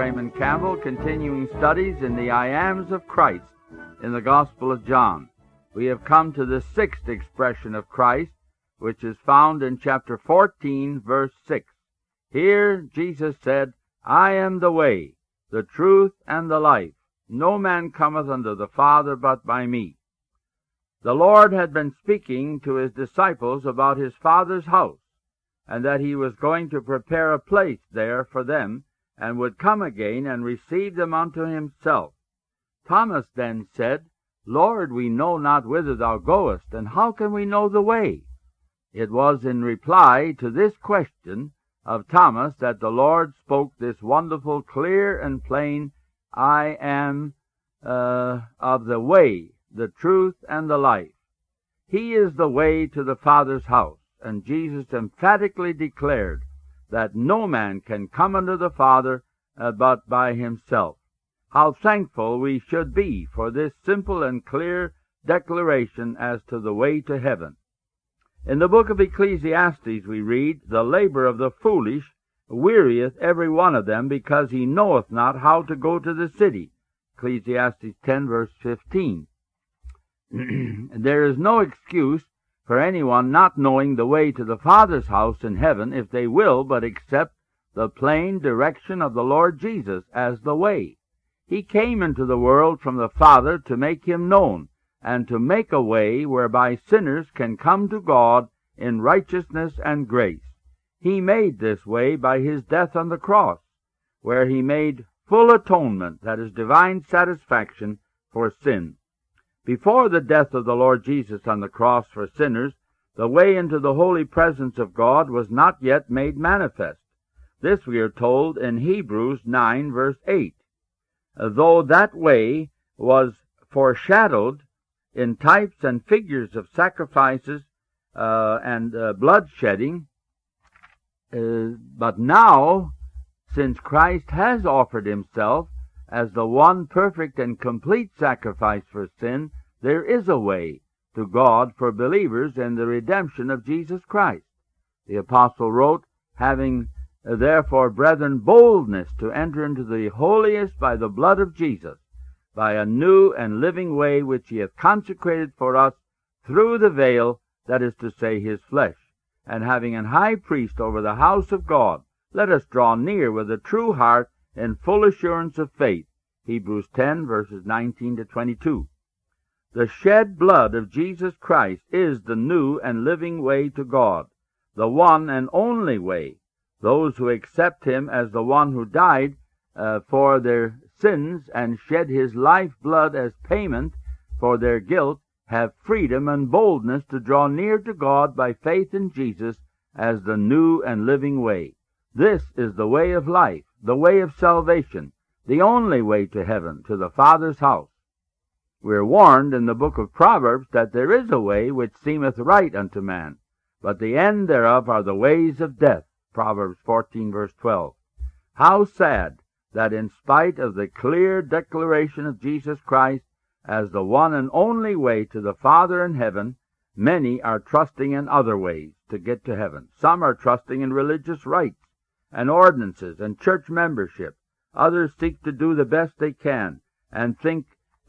Raymond Campbell, continuing studies in the I Ams of Christ in the Gospel of John. We have come to the sixth expression of Christ, which is found in chapter 14, verse 6. Here Jesus said, I am the way, the truth, and the life. No man cometh unto the Father but by me. The Lord had been speaking to his disciples about his Father's house, and that he was going to prepare a place there for them, and would come again and receive them unto himself. Thomas then said, Lord, we know not whither thou goest, and how can we know the way? It was in reply to this question of Thomas that the Lord spoke this wonderful, clear and plain, I am of the way, the truth, and the life. He is the way to the Father's house, and Jesus emphatically declared that no man can come unto the Father but by himself. How thankful we should be for this simple and clear declaration as to the way to heaven. In the book of Ecclesiastes we read, The labor of the foolish wearieth every one of them, because he knoweth not how to go to the city. Ecclesiastes 10, verse 15. There is no excuse for anyone not knowing the way to the Father's house in heaven if they will but accept the plain direction of the Lord Jesus as the way. He came into the world from the Father to make him known, and to make a way whereby sinners can come to God in righteousness and grace. He made this way by his death on the cross, where he made full atonement, that is, divine satisfaction for sin. Before the death of the Lord Jesus on the cross for sinners, the way into the holy presence of God was not yet made manifest. This we are told in Hebrews 9, verse 8. Though that way was foreshadowed in types and figures of sacrifices and bloodshedding, but now, since Christ has offered himself as the one perfect and complete sacrifice for sin, there is a way to God for believers in the redemption of Jesus Christ. The apostle wrote, having therefore, brethren, boldness to enter into the holiest by the blood of Jesus, by a new and living way which he hath consecrated for us through the veil, that is to say, his flesh. And having an high priest over the house of God, let us draw near with a true heart in full assurance of faith. Hebrews 10, verses 19 to 22. The shed blood of Jesus Christ is the new and living way to God, the one and only way. Those who accept him as the one who died for their sins and shed his life blood as payment for their guilt have freedom and boldness to draw near to God by faith in Jesus as the new and living way. This is the way of life, the way of salvation, the only way to heaven, to the Father's house. We are warned in the book of Proverbs that there is a way which seemeth right unto man, but the end thereof are the ways of death. Proverbs 14, verse 12. How sad that in spite of the clear declaration of Jesus Christ as the one and only way to the Father in heaven, many are trusting in other ways to get to heaven. Some are trusting in religious rites and ordinances and church membership. Others seek to do the best they can and think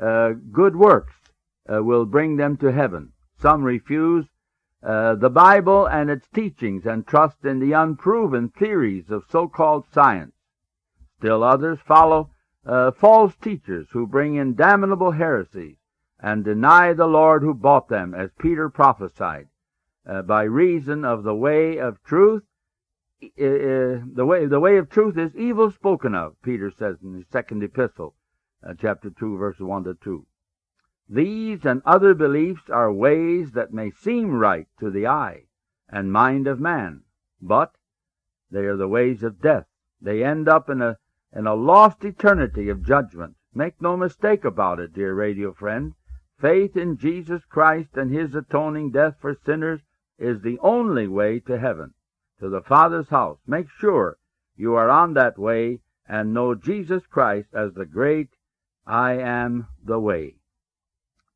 good works will bring them to heaven. Some refuse the Bible and its teachings and trust in the unproven theories of so-called science. Still others follow false teachers who bring in damnable heresies and deny the Lord who bought them, as Peter prophesied, by reason of the way of truth. The way of truth is evil spoken of, Peter says in his second epistle, chapter 2, verses 1 to 2. These and other beliefs are ways that may seem right to the eye and mind of man, but they are the ways of death. They end up in a lost eternity of judgment. Make no mistake about it, dear radio friend. Faith in Jesus Christ and his atoning death for sinners is the only way to heaven, to the Father's house. Make sure you are on that way and know Jesus Christ as the great I am the way.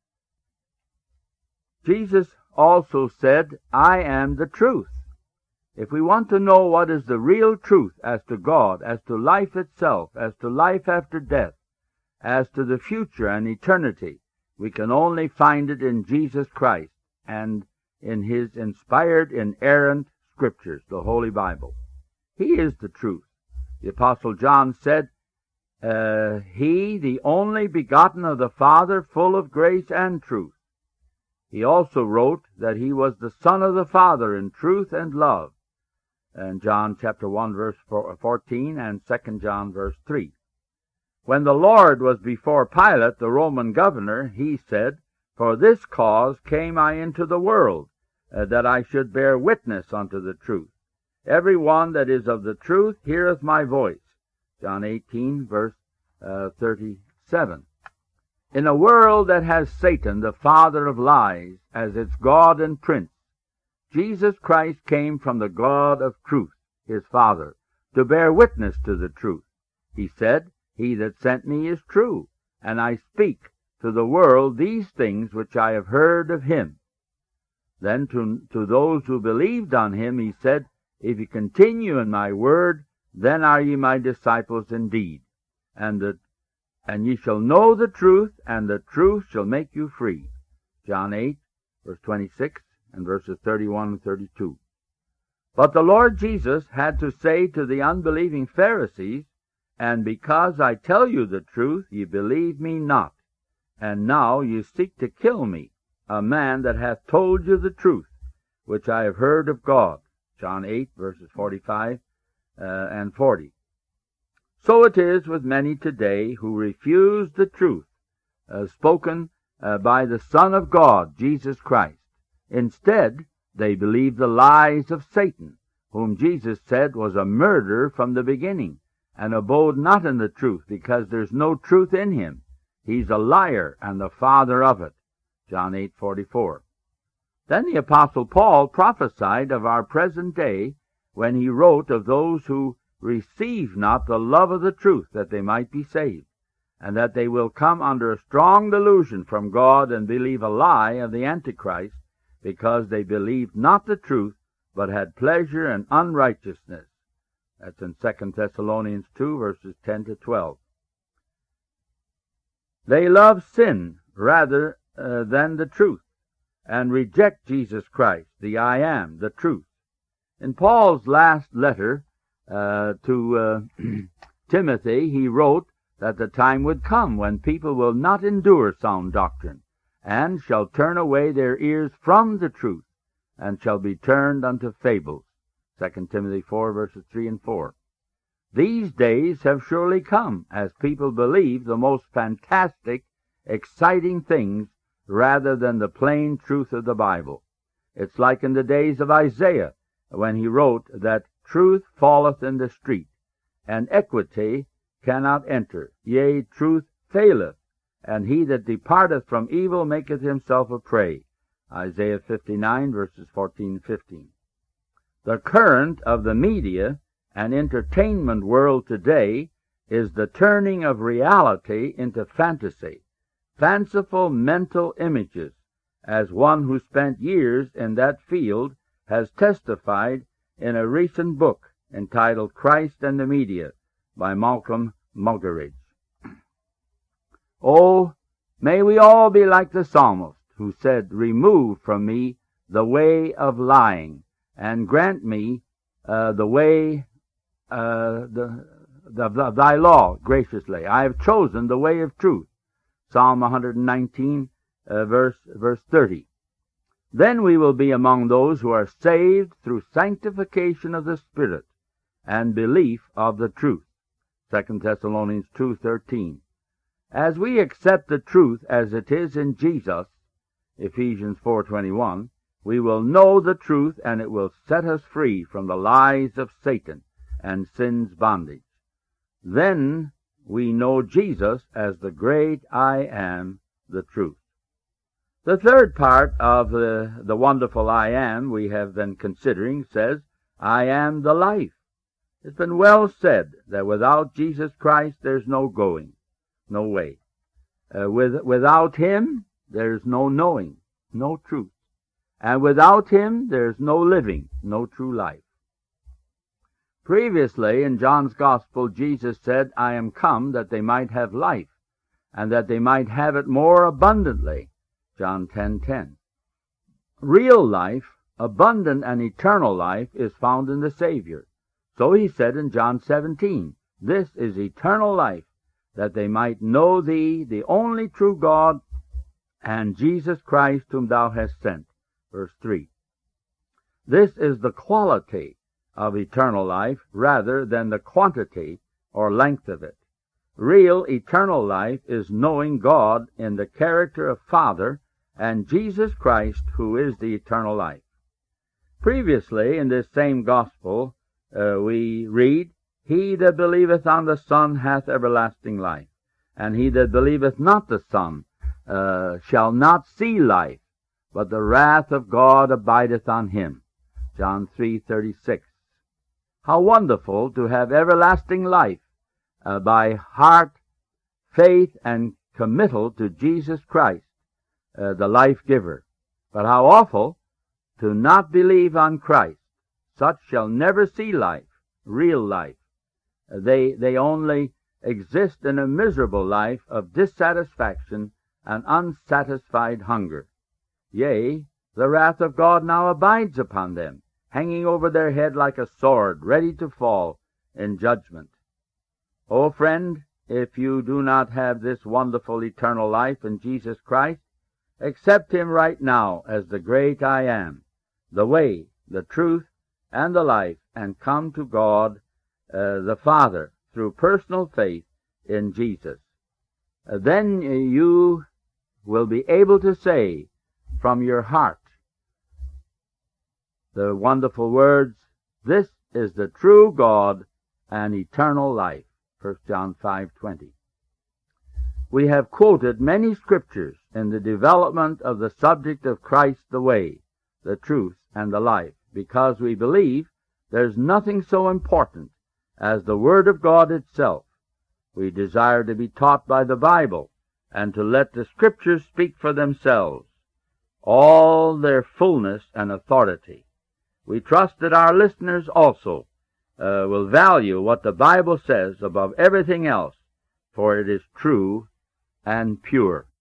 Jesus also said, I am the truth. If we want to know what is the real truth as to God, as to life itself, as to life after death, as to the future and eternity, we can only find it in Jesus Christ and in His inspired, inerrant Scriptures, the Holy Bible. He is the truth. The Apostle John said, He, the only begotten of the Father, full of grace and truth. He also wrote that He was the Son of the Father in truth and love, in John chapter 1, verse 14, and 2 John, verse 3. When the Lord was before Pilate, the Roman governor, He said, For this cause came I into the world, that I should bear witness unto the truth. Every one that is of the truth heareth my voice. John 18, verse 37. In a world that has Satan, the father of lies, as its God and prince, Jesus Christ came from the God of truth, His Father, to bear witness to the truth. He said, He that sent me is true, and I speak to the world these things which I have heard of Him. Then to those who believed on Him He said, If ye continue in my word, then are ye my disciples indeed, and ye shall know the truth, and the truth shall make you free. John 8, verse 26, and verses 31 and 32. But the Lord Jesus had to say to the unbelieving Pharisees, And because I tell you the truth, ye believe me not. And now ye seek to kill me, a man that hath told you the truth, which I have heard of God. John 8, verses 45 and 40. So it is with many today who refuse the truth spoken by the Son of God, Jesus Christ. Instead, they believe the lies of Satan, whom Jesus said was a murderer from the beginning, and abode not in the truth, because there's no truth in him. He's a liar and the father of it. John 8:44. Then the Apostle Paul prophesied of our present day when he wrote of those who receive not the love of the truth, that they might be saved, and that they will come under a strong delusion from God and believe a lie of the Antichrist, because they believed not the truth, but had pleasure in unrighteousness. That's in 2 Thessalonians 2, verses 10 to 12. They love sin rather than the truth, and reject Jesus Christ, the I am, the truth. In Paul's last letter to Timothy, he wrote that the time would come when people will not endure sound doctrine, and shall turn away their ears from the truth, and shall be turned unto fables. 2 Timothy 4, verses 3 and 4. These days have surely come, as people believe the most fantastic, exciting things rather than the plain truth of the Bible. It's like in the days of Isaiah, when he wrote that truth falleth in the street, and equity cannot enter. Yea, truth faileth, and he that departeth from evil maketh himself a prey. Isaiah 59, verses 14 and 15. The current of the media and entertainment world today is the turning of reality into fantasy, fanciful mental images, as one who spent years in that field has testified in a recent book entitled Christ and the Media by Malcolm Muggeridge. Oh, may we all be like the psalmist who said, Remove from me the way of lying, and grant me the way of thy law graciously. I have chosen the way of truth. Psalm 119, verse 30. Then we will be among those who are saved through sanctification of the Spirit and belief of the truth. 2 Thessalonians 2:13. As we accept the truth as it is in Jesus, Ephesians 4:21, we will know the truth, and it will set us free from the lies of Satan and sin's bondage. Then we know Jesus as the great I am, the truth. The third part of the wonderful I am we have been considering says, I am the life. It's been well said that without Jesus Christ there's no going, no way. Without Him there's no knowing, no truth. And without Him there's no living, no true life. Previously, in John's Gospel, Jesus said, I am come that they might have life, and that they might have it more abundantly. John 10:10. Real life, abundant and eternal life, is found in the Savior. So he said in John 17, This is eternal life, that they might know thee, the only true God, and Jesus Christ whom thou hast sent. Verse 3. This is the quality of eternal life rather than the quantity or length of it. Real eternal life is knowing God in the character of Father and Jesus Christ, who is the eternal life. Previously, in this same Gospel, we read, He that believeth on the Son hath everlasting life, and he that believeth not the Son shall not see life, but the wrath of God abideth on him. John 3:36. How wonderful to have everlasting life by heart, faith, and committal to Jesus Christ, the life giver. But how awful to not believe on Christ. Such shall never see life, real life. They only exist in a miserable life of dissatisfaction and unsatisfied hunger. Yea, the wrath of God now abides upon them, hanging over their head like a sword, ready to fall in judgment. O friend, if you do not have this wonderful eternal life in Jesus Christ, accept him right now as the great I am, the way, the truth, and the life, and come to God the Father through personal faith in Jesus. Then you will be able to say from your heart the wonderful words, This is the true God and eternal life. 1 John 5:20. We have quoted many scriptures in the development of the subject of Christ the way, the truth, and the life, because we believe there's nothing so important as the Word of God itself. We desire to be taught by the Bible and to let the Scriptures speak for themselves, all their fullness and authority. We trust that our listeners also will value what the Bible says above everything else, for it is true and pure.